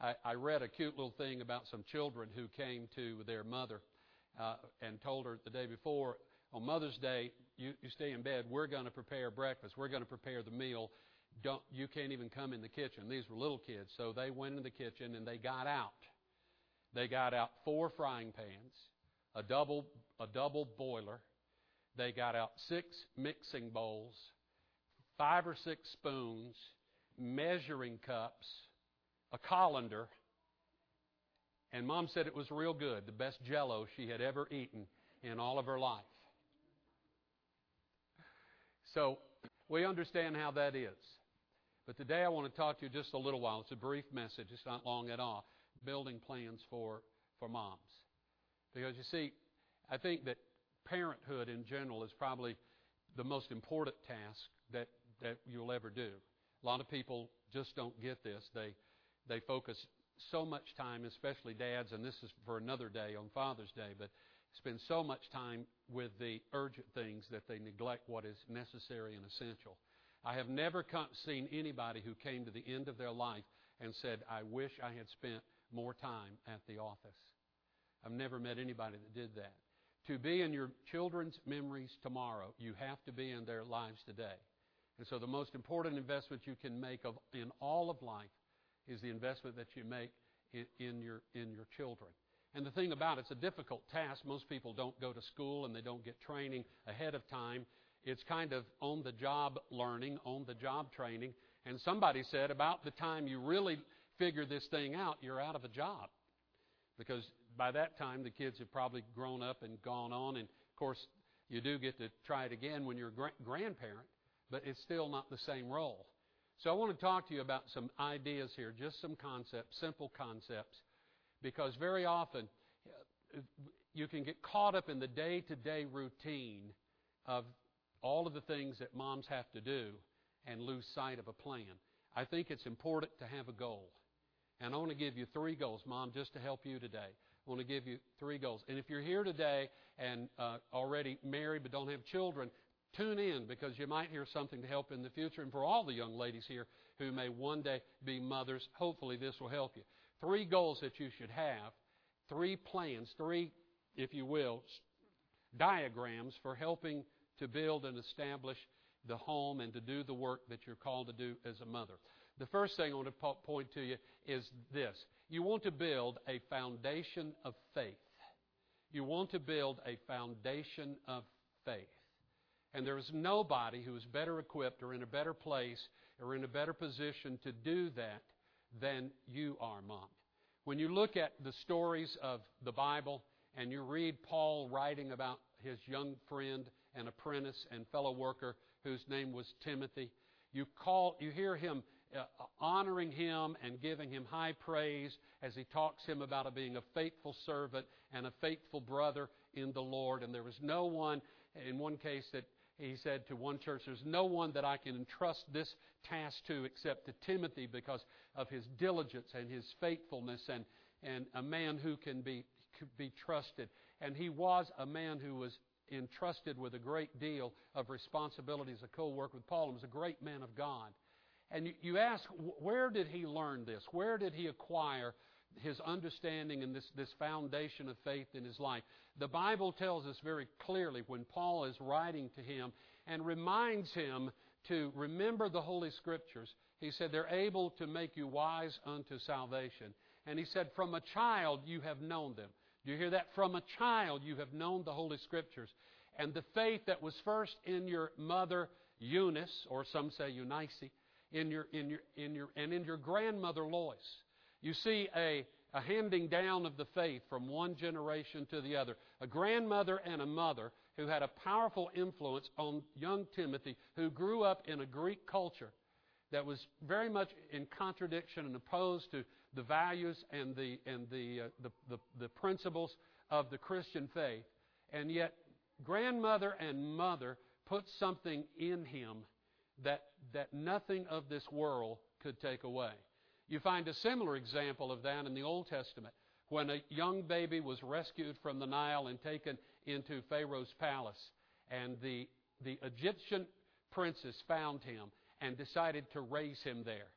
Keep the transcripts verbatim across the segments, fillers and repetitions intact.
I, I read a cute little thing about some children who came to their mother uh, and told her the day before, on Mother's Day, you, you stay in bed. We're going to prepare breakfast. We're going to prepare the meal. Don't, you can't even come in the kitchen. These were little kids. So they went in the kitchen and they got out. They got out four frying pans, a double, a double boiler. They got out six mixing bowls, five or six spoons, measuring cups, a colander, and Mom said it was real good, the best Jell-O she had ever eaten in all of her life. So we understand how that is. But today I want to talk to you just a little while. It's a brief message. It's not long at all. Building plans for, for moms. Because you see, I think that parenthood in general is probably the most important task that, that you'll ever do. A lot of people just don't get this. They they focus so much time, especially dads, and this is for another day on Father's Day, but spend so much time with the urgent things that they neglect what is necessary and essential. I have never come, seen anybody who came to the end of their life and said, I wish I had spent more time at the office. I've never met anybody that did that. To be in your children's memories tomorrow, you have to be in their lives today. And so the most important investment you can make of in all of life is the investment that you make in, in your in your children. And the thing about it, it's a difficult task. Most people don't go to school and they don't get training ahead of time. It's kind of on-the-job learning, on-the-job training. And somebody said about the time you really figure this thing out, you're out of a job. Because by that time, the kids have probably grown up and gone on. And, of course, you do get to try it again when you're a gra- grandparent, but it's still not the same role. So I want to talk to you about some ideas here, just some concepts, simple concepts, because very often you can get caught up in the day-to-day routine of all of the things that moms have to do and lose sight of a plan. I think it's important to have a goal. And I want to give you three goals, Mom, just to help you today. I want to give you three goals. And if you're here today and uh, already married but don't have children, tune in because you might hear something to help in the future. And for all the young ladies here who may one day be mothers, hopefully this will help you. Three goals that you should have, three plans, three, if you will, diagrams for helping to build and establish the home and to do the work that you're called to do as a mother. The first thing I want to po- point to you is this. You want to build a foundation of faith. You want to build a foundation of faith. And there is nobody who is better equipped or in a better place or in a better position to do that than you are, Mom. When you look at the stories of the Bible and you read Paul writing about his young friend and apprentice and fellow worker whose name was Timothy, you call, you hear him uh, honoring him and giving him high praise as he talks to him about being a faithful servant and a faithful brother in the Lord. And there was no one, in one case that he said to one church, there's no one that I can entrust this task to except to Timothy because of his diligence and his faithfulness and, and a man who can be, could be trusted. And he was a man who was entrusted with a great deal of responsibility as a co-worker with Paul and was a great man of God. And you, you ask, where did he learn this? Where did he acquire his understanding and this, this foundation of faith in his life? The Bible tells us very clearly when Paul is writing to him and reminds him to remember the Holy Scriptures. He said, they're able to make you wise unto salvation. And he said, from a child you have known them. Do you hear that? From a child you have known the Holy Scriptures. And the faith that was first in your mother Eunice, or some say Eunice, in your, in your, in your, and in your grandmother Lois. You see a, a handing down of the faith from one generation to the other. A grandmother and a mother who had a powerful influence on young Timothy, who grew up in a Greek culture that was very much in contradiction and opposed to the values and the and the, uh, the, the the principles of the Christian faith. And yet, grandmother and mother put something in him that that nothing of this world could take away. You find a similar example of that in the Old Testament, when a young baby was rescued from the Nile and taken into Pharaoh's palace, and the the Egyptian princess found him and decided to raise him there.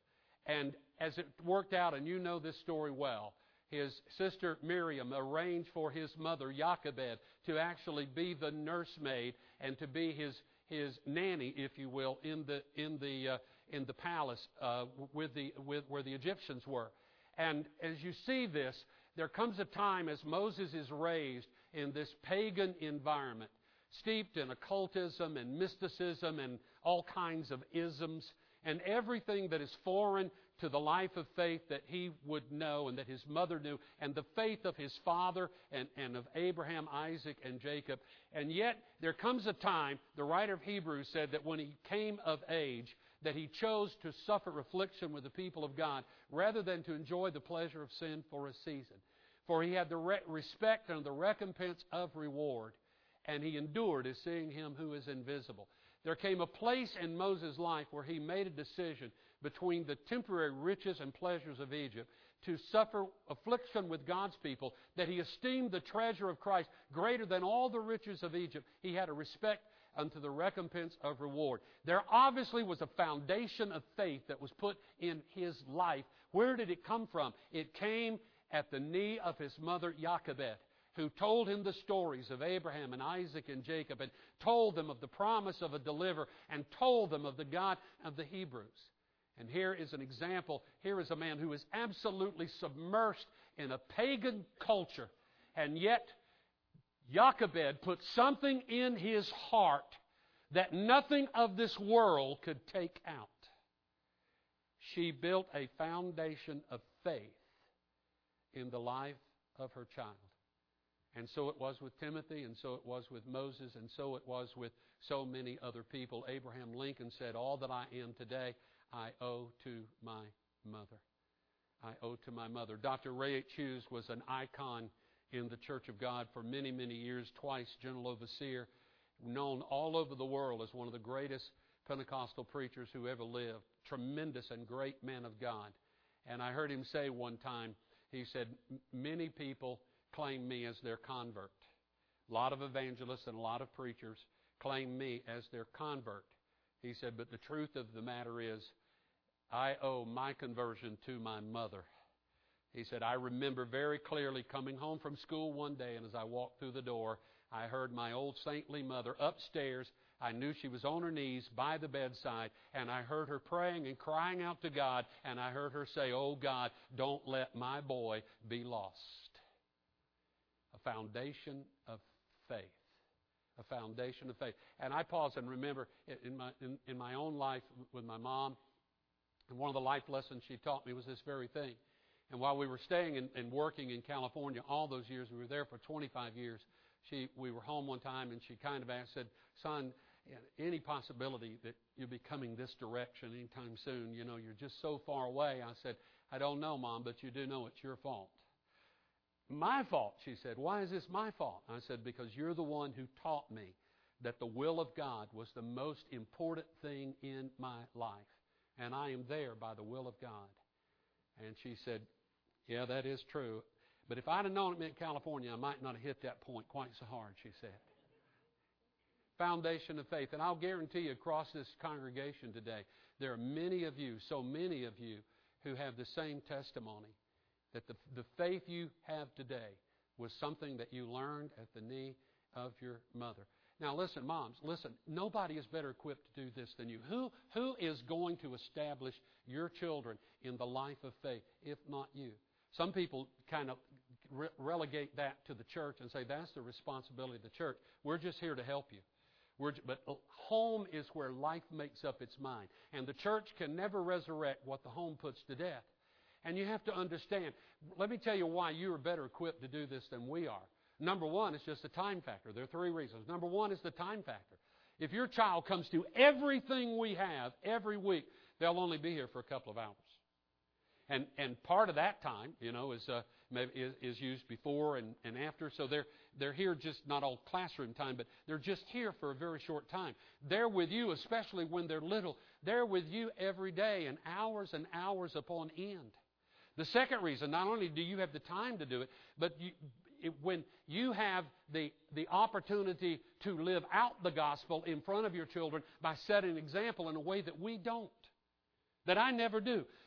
And as it worked out, and you know this story well, his sister Miriam arranged for his mother Jochebed to actually be the nursemaid and to be his his nanny, if you will, in the in the uh, in the palace uh, with the with where the Egyptians were. And as you see this, there comes a time as Moses is raised in this pagan environment, steeped in occultism and mysticism and all kinds of isms and everything that is foreign to the life of faith that he would know and that his mother knew, and the faith of his father and, and of Abraham, Isaac, and Jacob. And yet there comes a time, the writer of Hebrews said that when he came of age, that he chose to suffer affliction with the people of God rather than to enjoy the pleasure of sin for a season. For he had the re- respect and the recompense of reward, and he endured as seeing him who is invisible. There came a place in Moses' life where he made a decision between the temporary riches and pleasures of Egypt to suffer affliction with God's people, that he esteemed the treasure of Christ greater than all the riches of Egypt. He had a respect unto the recompense of reward. There obviously was a foundation of faith that was put in his life. Where did it come from? It came at the knee of his mother Jochebed, who told him the stories of Abraham and Isaac and Jacob, and told them of the promise of a deliverer, and told them of the God of the Hebrews. And here is an example. Here is a man who is absolutely submersed in a pagan culture, and yet Jochebed put something in his heart that nothing of this world could take out. She built a foundation of faith in the life of her child. And so it was with Timothy, and so it was with Moses, and so it was with so many other people. Abraham Lincoln said, "All that I am today, I owe to my mother. I owe to my mother." Doctor Ray H. Hughes was an icon in the Church of God for many, many years, twice general overseer, known all over the world as one of the greatest Pentecostal preachers who ever lived. Tremendous and great man of God. And I heard him say one time, he said, many people claim me as their convert. A lot of evangelists and a lot of preachers claim me as their convert. He said, but the truth of the matter is, I owe my conversion to my mother. He said, I remember very clearly coming home from school one day, and as I walked through the door, I heard my old saintly mother upstairs. I knew she was on her knees by the bedside, and I heard her praying and crying out to God, and I heard her say, "Oh God, don't let my boy be lost." A foundation of faith. A foundation of faith. And I pause and remember in my in, in my own life with my mom, and one of the life lessons she taught me was this very thing. And while we were staying and, and working in California all those years, we were there for twenty-five years, she we were home one time, and she kind of asked, said, "Son, any possibility that you'll be coming this direction anytime soon? You know, you're just so far away." I said, "I don't know, Mom, but you do know it's your fault." "My fault," she said. "Why is this my fault?" I said, "Because you're the one who taught me that the will of God was the most important thing in my life. And I am there by the will of God." And she said, "Yeah, that is true. But if I'd have known it meant California, I might not have hit that point quite so hard," she said. Foundation of faith. And I'll guarantee you across this congregation today, there are many of you, so many of you, who have the same testimony. That the, the faith you have today was something that you learned at the knee of your mother. Now listen, moms, listen, nobody is better equipped to do this than you. Who, who is going to establish your children in the life of faith, if not you? Some people kind of re- relegate that to the church and say that's the responsibility of the church. We're just here to help you. We're, but home is where life makes up its mind. And the church can never resurrect what the home puts to death. And you have to understand, let me tell you why you are better equipped to do this than we are. Number one, it's just the time factor. There are three reasons. Number one is the time factor. If your child comes to everything we have every week, they'll only be here for a couple of hours. And and part of that time, you know, is uh, maybe is, is used before and, and after. So they're they're here just not all classroom time, but they're just here for a very short time. They're with you, especially when they're little. They're with you every day and hours and hours upon end. The second reason, not only do you have the time to do it, but you, it, when you have the, the opportunity to live out the gospel in front of your children by setting an example in a way that we don't, that I never do.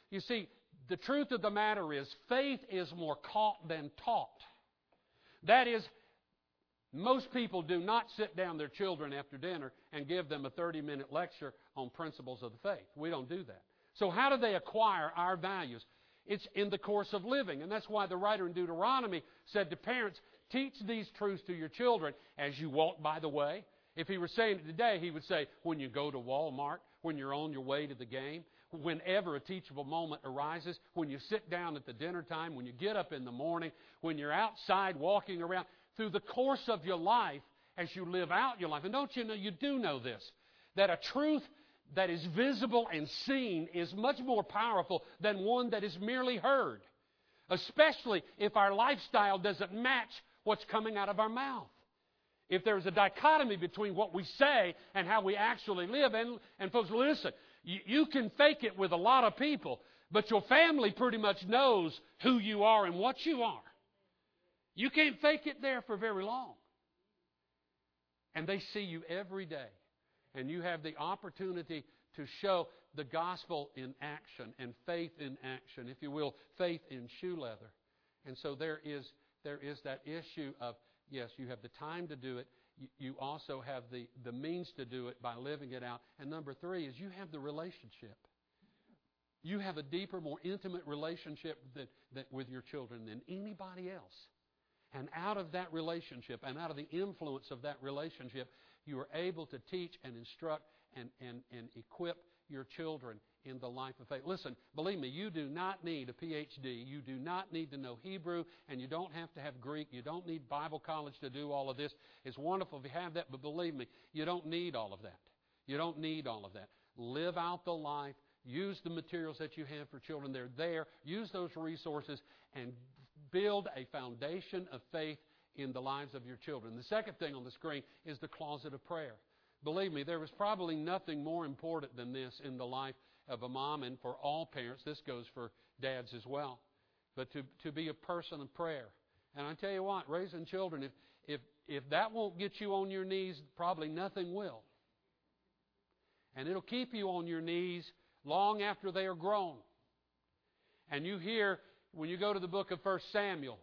you see, the truth of the matter is faith is more caught than taught. That is, most people do not sit down their children after dinner and give them a thirty-minute lecture on principles of the faith. We don't do that. So how do they acquire our values? It's in the course of living. And that's why the writer in Deuteronomy said to parents, teach these truths to your children as you walk by the way. If he were saying it today, he would say, when you go to Walmart, when you're on your way to the game, whenever a teachable moment arises, when you sit down at the dinner time, when you get up in the morning, when you're outside walking around, through the course of your life, as you live out your life. And don't you know, you do know this, that a truth that is visible and seen is much more powerful than one that is merely heard, especially if our lifestyle doesn't match what's coming out of our mouth. If there's a dichotomy between what we say and how we actually live. And, and folks, listen, you, you can fake it with a lot of people, but your family pretty much knows who you are and what you are. You can't fake it there for very long. And they see you every day. And you have the opportunity to show the gospel in action and faith in action, if you will, faith in shoe leather. And so there is, there is that issue of, yes, you have the time to do it. You, you also have the, the means to do it by living it out. And number three is you have the relationship. You have a deeper, more intimate relationship that, that with your children than anybody else. And out of that relationship and out of the influence of that relationship, you are able to teach and instruct and, and, and equip your children in the life of faith. Listen, believe me, you do not need a P H D. You do not need to know Hebrew, and you don't have to have Greek. You don't need Bible college to do all of this. It's wonderful if you have that, but believe me, you don't need all of that. You don't need all of that. Live out the life. Use the materials that you have for children. They're there. Use those resources and build a foundation of faith in the lives of your children. The second thing on the screen is the closet of prayer. Believe me, there is probably nothing more important than this in the life of a mom, and for all parents. This goes for dads as well. But to, to be a person of prayer. And I tell you what, raising children, if, if, if that won't get you on your knees, probably nothing will. And it'll keep you on your knees long after they are grown. And you hear, when you go to the book of First Samuel,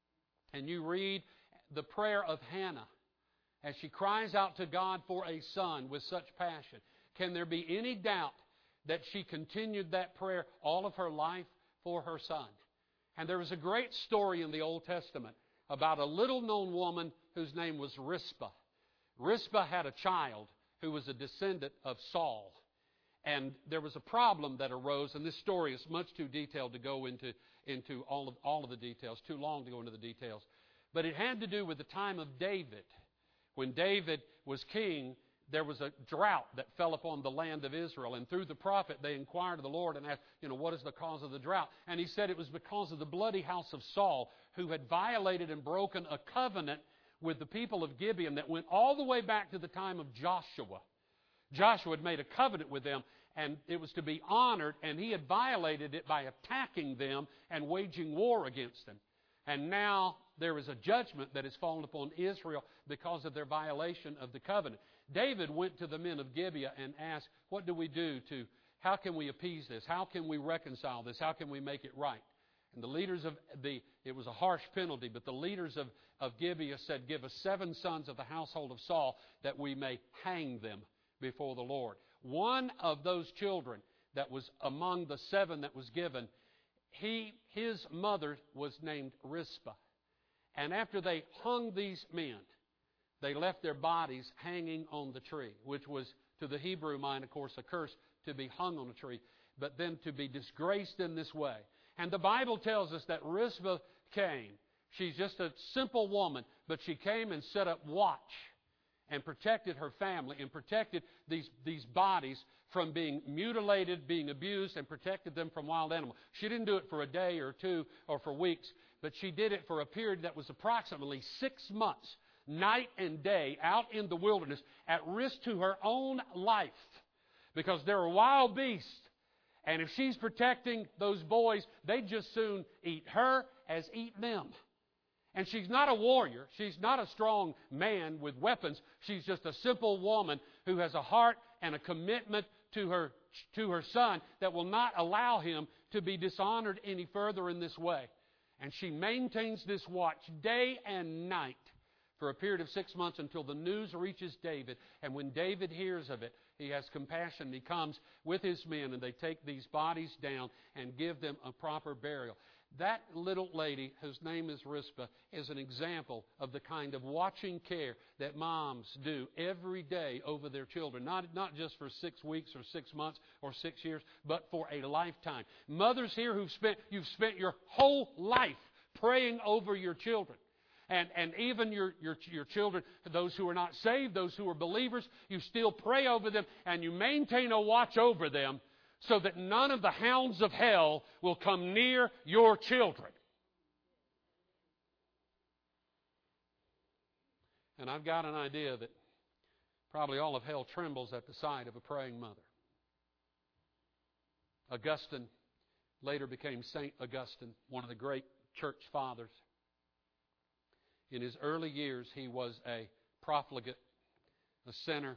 and you read the prayer of Hannah, as she cries out to God for a son with such passion, can there be any doubt that she continued that prayer all of her life for her son? And there was a great story in the Old Testament about a little-known woman whose name was Rizpah. Rizpah had a child who was a descendant of Saul. And there was a problem that arose, and this story is much too detailed to go into, into all of, all of the details, too long to go into the details. But it had to do with the time of David. When David was king, there was a drought that fell upon the land of Israel. And through the prophet, they inquired of the Lord and asked, you know, what is the cause of the drought? And he said it was because of the bloody house of Saul, who had violated and broken a covenant with the people of Gibeon that went all the way back to the time of Joshua. Joshua had made a covenant with them, and it was to be honored, and he had violated it by attacking them and waging war against them. And now there is a judgment that has fallen upon Israel because of their violation of the covenant. David went to the men of Gibeah and asked, what do we do to, how can we appease this? How can we reconcile this? How can we make it right? And the leaders of the, it was a harsh penalty, but the leaders of, of Gibeah said, give us seven sons of the household of Saul that we may hang them before the Lord. One of those children that was among the seven that was given, he, his mother was named Rizpah. And after they hung these men, they left their bodies hanging on the tree, which was, to the Hebrew mind, of course, a curse to be hung on a tree, but then to be disgraced in this way. And the Bible tells us that Rizpah came. She's just a simple woman, but she came and set up watch and protected her family and protected these, these bodies from being mutilated, being abused, and protected them from wild animals. She didn't do it for a day or two or for weeks, but she did it for a period that was approximately six months, night and day, out in the wilderness, at risk to her own life, because there are wild beasts. And if she's protecting those boys, they'd just soon eat her as eat them. And she's not a warrior. She's not a strong man with weapons. She's just a simple woman who has a heart and a commitment to her, to her son that will not allow him to be dishonored any further in this way. And she maintains this watch day and night for a period of six months until the news reaches David. And when David hears of it, he has compassion. He comes with his men, and they take these bodies down and give them a proper burial. That little lady, whose name is Rizpah, is an example of the kind of watching care that moms do every day over their children. Not, not just for six weeks or six months or six years, but for a lifetime. Mothers here who've spent, you've spent your whole life praying over your children. And, and even your, your, your children, those who are not saved, those who are believers, you still pray over them and you maintain a watch over them, so that none of the hounds of hell will come near your children. And I've got an idea that probably all of hell trembles at the sight of a praying mother. Augustine later became Saint Augustine, one of the great church fathers. In his early years, he was a profligate, a sinner,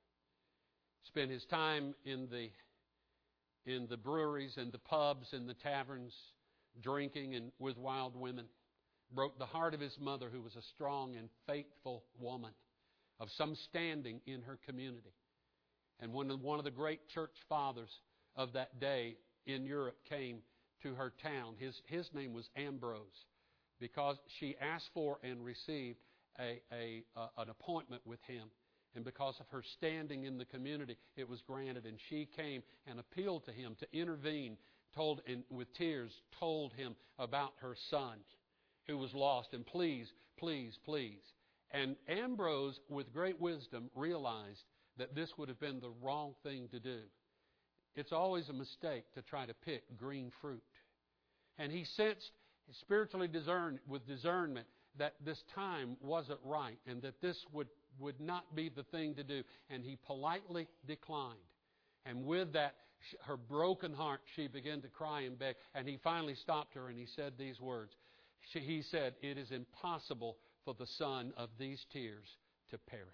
spent his time in the in the breweries and the pubs and the taverns, drinking and with wild women. Broke the heart of his mother, who was a strong and faithful woman of some standing in her community. And when one of the great church fathers of that day in Europe came to her town, his, his name was Ambrose, because she asked for and received a, a, a, an appointment with him. And because of her standing in the community, it was granted. And she came and appealed to him to intervene, told, and with tears, told him about her son who was lost. And please, please, please. And Ambrose, with great wisdom, realized that this would have been the wrong thing to do. It's always a mistake to try to pick green fruit. And he sensed, spiritually discerned, with discernment, that this time wasn't right and that this would would not be the thing to do. And he politely declined. And with that, her broken heart, she began to cry and beg. And he finally stopped her and he said these words. She, he said, "It is impossible for the son of these tears to perish."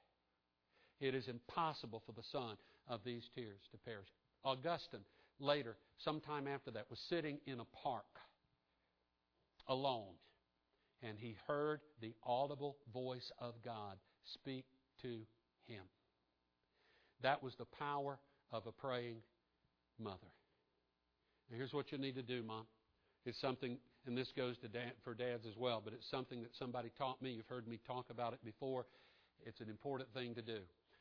It is impossible for the son of these tears to perish. Augustine, later, sometime after that, was sitting in a park alone. And he heard the audible voice of God speak to him. That was the power of a praying mother. And here's what you need to do, Mom. It's something, and this goes to dad, for dads as well, but it's something that somebody taught me. You've heard me talk about it before. It's an important thing to do.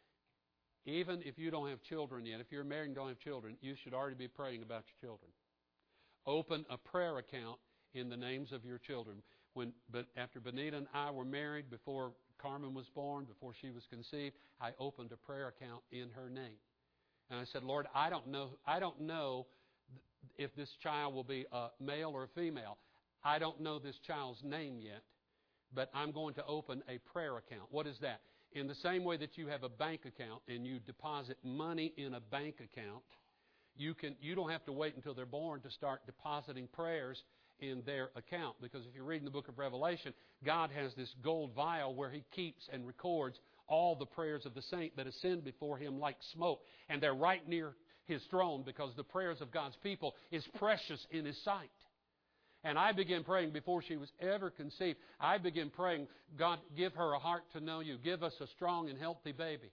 Even if you don't have children yet, if you're married and don't have children, you should already be praying about your children. Open a prayer account in the names of your children. When, but after Benita and I were married, before Carmen was born, before she was conceived, I opened a prayer account in her name. And I said, "Lord, I don't know, I don't know if this child will be a male or a female. I don't know this child's name yet, but I'm going to open a prayer account." What is that? In the same way that you have a bank account and you deposit money in a bank account, you can you don't have to wait until they're born to start depositing prayers in their account. Because if you read in the book of Revelation, God has this gold vial where He keeps and records all the prayers of the saint that ascend before Him like smoke. And they're right near His throne, because the prayers of God's people is precious in His sight. And I began praying before she was ever conceived. I began praying, "God, give her a heart to know You. Give us a strong and healthy baby."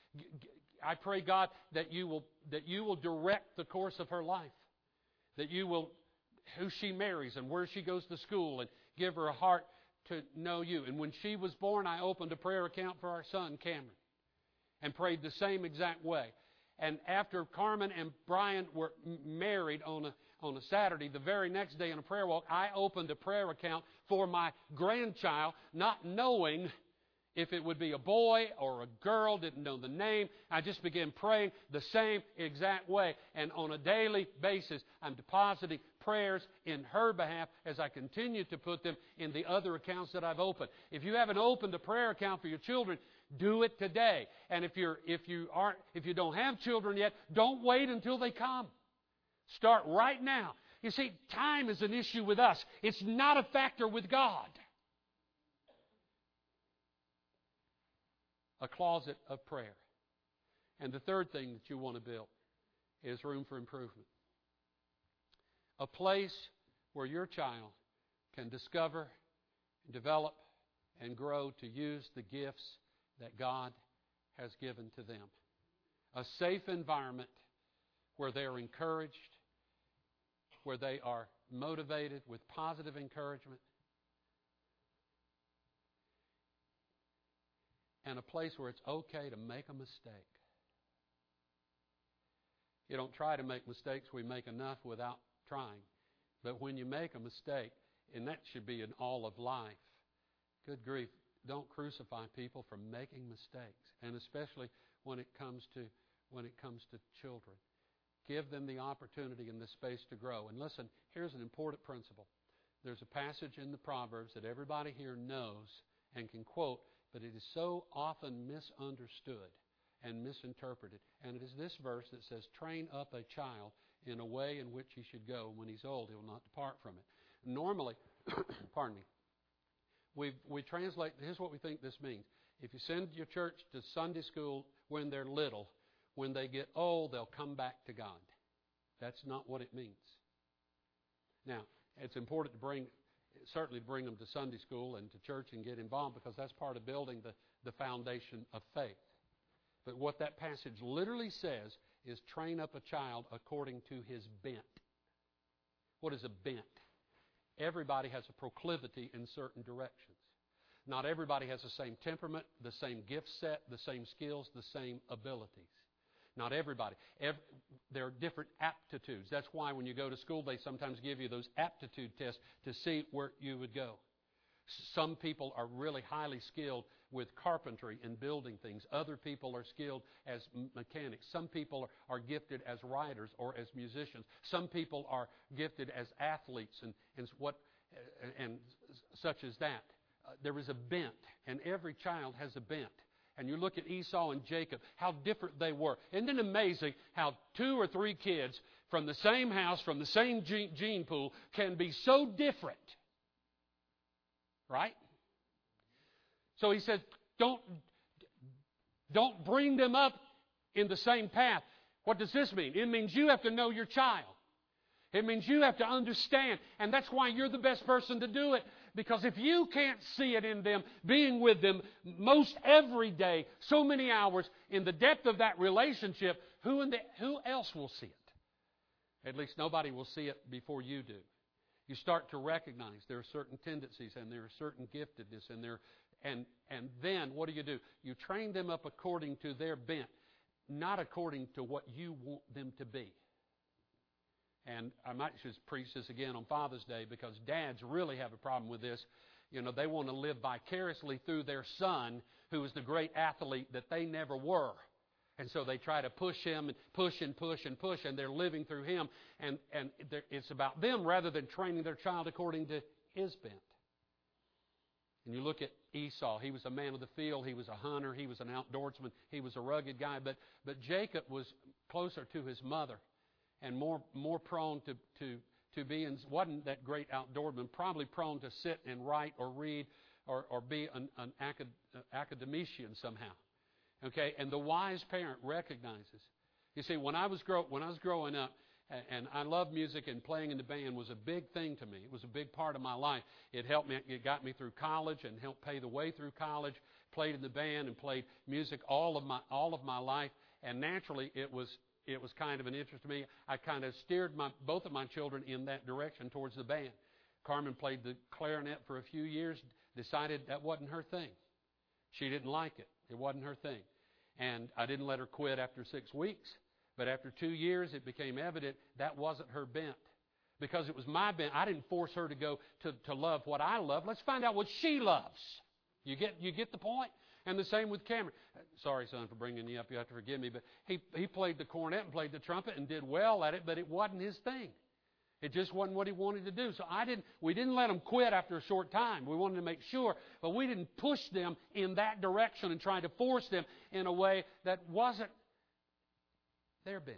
I pray, God, that you will that you will direct the course of her life. That You will, who she marries and where she goes to school, and give her a heart to know You. And when she was born, I opened a prayer account for our son, Cameron, and prayed the same exact way. And after Carmen and Brian were married on a on a Saturday, the very next day in a prayer walk, I opened a prayer account for my grandchild, not knowing if it would be a boy or a girl, didn't know the name. I just began praying the same exact way. And on a daily basis, I'm depositing prayers in her behalf as I continue to put them in the other accounts that I've opened. If you haven't opened a prayer account for your children, do it today. And if you're if you aren't if you don't have children yet, don't wait until they come. Start right now. You see, time is an issue with us. It's not a factor with God. A closet of prayer. And the third thing that you want to build is room for improvement. A place where your child can discover, develop, and grow to use the gifts that God has given to them. A safe environment where they are encouraged, where they are motivated with positive encouragement, and a place where it's okay to make a mistake. You don't try to make mistakes. We make enough without trying. But when you make a mistake, and that should be in all of life, good grief, don't crucify people for making mistakes, and especially when it comes to when it comes to children. Give them the opportunity and the space to grow. And listen, here's an important principle. There's a passage in the Proverbs that everybody here knows and can quote, but it is so often misunderstood and misinterpreted. And it is this verse that says, train up a child in a way in which he should go. When he's old, he will not depart from it. Normally, pardon me, we we translate, here's what we think this means. If you send your church to Sunday school when they're little, when they get old, they'll come back to God. That's not what it means. Now, it's important to bring, certainly to bring them to Sunday school and to church and get involved, because that's part of building the, the foundation of faith. But what that passage literally says is train up a child according to his bent. What is a bent? Everybody has a proclivity in certain directions. Not everybody has the same temperament, the same gift set, the same skills, the same abilities. Not everybody. Every, there are different aptitudes. That's why when you go to school, they sometimes give you those aptitude tests to see where you would go. Some people are really highly skilled with carpentry and building things. Other people are skilled as mechanics. Some people are, are gifted as writers or as musicians. Some people are gifted as athletes and, and what and such as that. Uh, there is a bent, and every child has a bent. And you look at Esau and Jacob, how different they were. Isn't it amazing how two or three kids from the same house, from the same gene, gene pool, can be so different? Right? So he said, don't, don't bring them up in the same path. What does this mean? It means you have to know your child. It means you have to understand. And that's why you're the best person to do it. Because if you can't see it in them, being with them most every day, so many hours, in the depth of that relationship, who, in the, who else will see it? At least nobody will see it before you do. You start to recognize there are certain tendencies and there are certain giftedness and there, and and then what do you do? You train them up according to their bent, not according to what you want them to be. And I might just preach this again on Father's Day, because dads really have a problem with this. You know, they want to live vicariously through their son, who is the great athlete that they never were. And so they try to push him and push and push and push, and they're living through him. And, and it's about them rather than training their child according to his bent. And you look at Esau. He was a man of the field. He was a hunter. He was an outdoorsman. He was a rugged guy. But, but Jacob was closer to his mother and more more prone to, to, to be, and wasn't that great outdoorsman, probably prone to sit and write or read or, or be an, an acad, uh, academician somehow. Okay, and the wise parent recognizes. You see, when I was grow when I was growing up, and, and I loved music, and playing in the band was a big thing to me. It was a big part of my life. It helped me. It got me through college and helped pay the way through college. Played in the band and played music all of my all of my life, and naturally it was it was kind of an interest to me. I kind of steered my both of my children in that direction towards the band. Carmen played the clarinet for a few years. Decided that wasn't her thing. She didn't like it. It wasn't her thing. And I didn't let her quit after six weeks. But after two years, it became evident that wasn't her bent. Because it was my bent. I didn't force her to go to, to love what I love. Let's find out what she loves. You get you get the point? And the same with Cameron. Sorry, son, for bringing you up. You have to forgive me. But he, he played the cornet and played the trumpet and did well at it, but it wasn't his thing. It just wasn't what he wanted to do. So I didn't. We didn't let him quit after a short time. We wanted to make sure, but we didn't push them in that direction and try to force them in a way that wasn't their bent.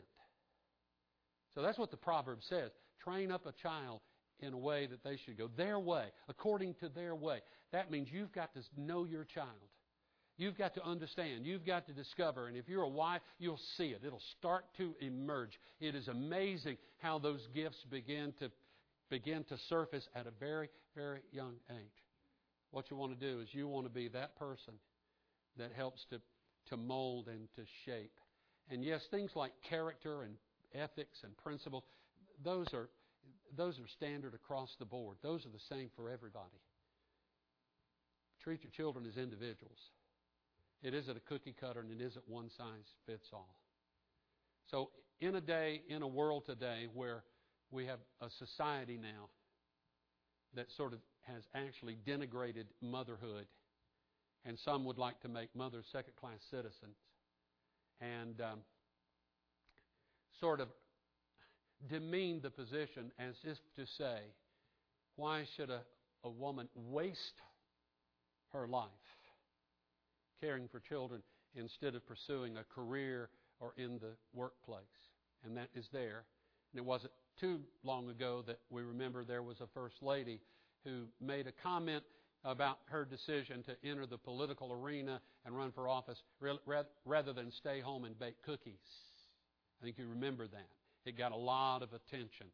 So that's what the proverb says. Train up a child in a way that they should go their way, according to their way. That means you've got to know your child. You've got to understand. You've got to discover. And if you're a wife, you'll see it. It'll start to emerge. It is amazing how those gifts begin to begin to surface at a very, very young age. What you want to do is you want to be that person that helps to, to mold and to shape. And yes, things like character and ethics and principles, those are those are standard across the board. Those are the same for everybody. Treat your children as individuals. It isn't a cookie cutter, and it isn't one size fits all. So in a day, in a world today where we have a society now that sort of has actually denigrated motherhood, and some would like to make mothers second-class citizens, and um, sort of demean the position as if to say, why should a, a woman waste her life caring for children instead of pursuing a career or in the workplace? And that is there. And it wasn't too long ago that we remember there was a first lady who made a comment about her decision to enter the political arena and run for office rather than stay home and bake cookies. I think you remember that. It got a lot of attention.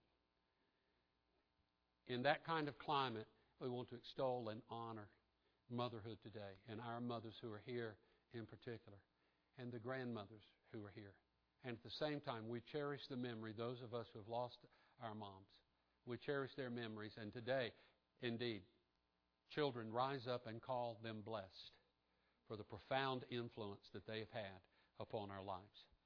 In that kind of climate, we want to extol and honor motherhood today, and our mothers who are here in particular, and the grandmothers who are here. And at the same time, we cherish the memory, those of us who have lost our moms. We cherish their memories, and today, indeed, children rise up and call them blessed for the profound influence that they have had upon our lives.